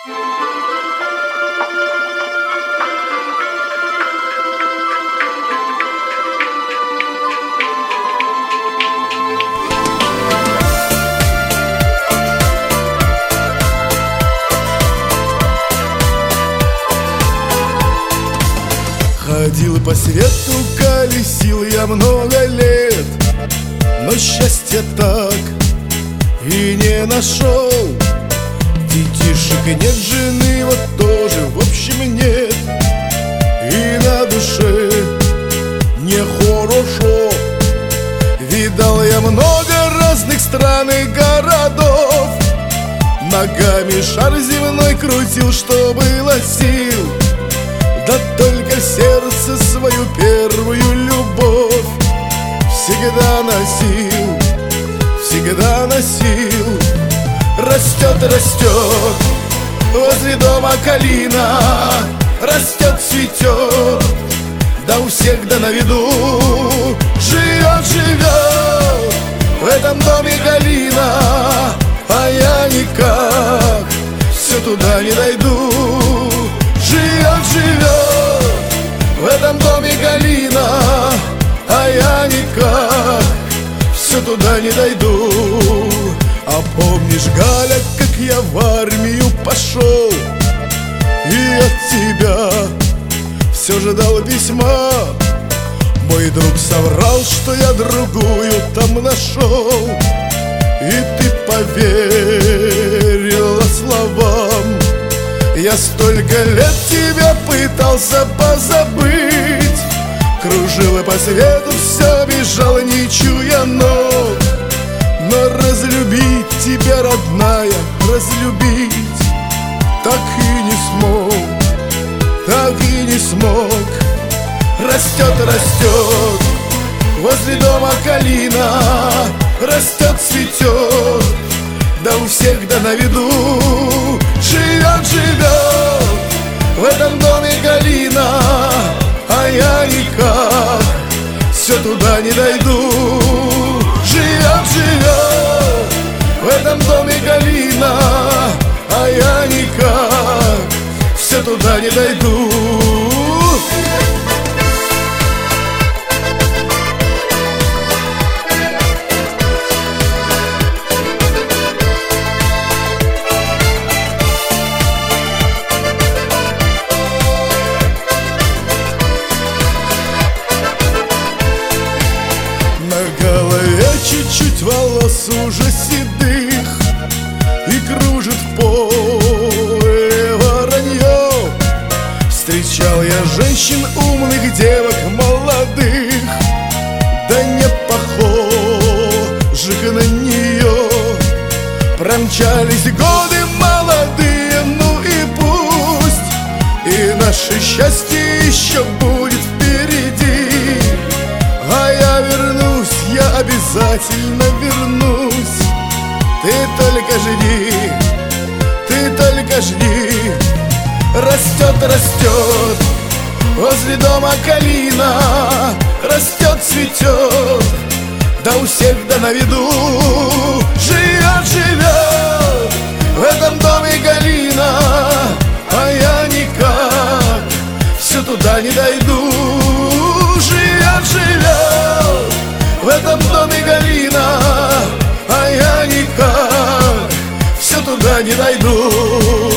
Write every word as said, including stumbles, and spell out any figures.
Ходил по свету, колесил я много лет, но счастья так и не нашел. Детишек нет, жены вот тоже в общем нет, и на душе нехорошо. Видал я много разных стран и городов, ногами шар земной крутил, что было сил. Да только в сердце свою первую любовь всегда носил, всегда носил. Растет, растет возле дома калина, растет, цветет, да у всех да на виду. Живет, живет в этом доме калина, а я никак все туда не дойду. Живет, живет в этом доме калина, а я никак все туда не дойду. А помнишь, Галя, как я в армию пошел, и от тебя все ждал письма? Мой друг соврал, что я другую там нашел, и ты поверила словам. Я столько лет тебя пытался позабыть, кружил и по свету все бежал, не чуя ног. Но разлюбить тебя, родная, разлюбить так и не смог, так и не смог. Растет, растет возле дома калина, растет, цветет, да у всех да на виду. Живет, живет в этом доме калина, а я никак все туда не дойду. Живет, живет в этом доме калина, а я никак все туда не дойду. Чуть-чуть волос уже седых, и кружит в поле воронье. Встречал я женщин умных, девок молодых, да не похожих на нее. Промчались годы молодые, ну и пусть, и наше счастье еще будет впереди. А я вернусь, я обязательно вернусь. Ты только жди, ты только жди. Растет, растет возле дома калина, растет, цветет, да у всех да на виду. Живет, живет в этом доме калина, а я никак все туда не дойду. Живет, живет в этом доме калина, а я никак все туда не дойду.